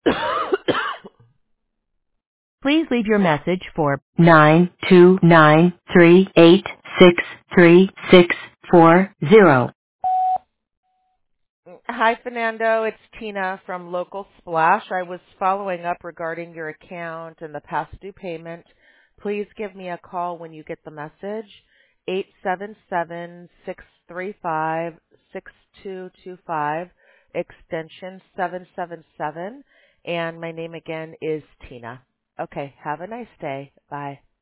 Please leave your message for 92938633640. Hi, Fernando. It's Tina from Local Splash. I was following up regarding your account and the past due payment. Please give me a call when you get the message. 877-635-6225, extension 777. And my name again is Tina. Okay, have a nice day. Bye.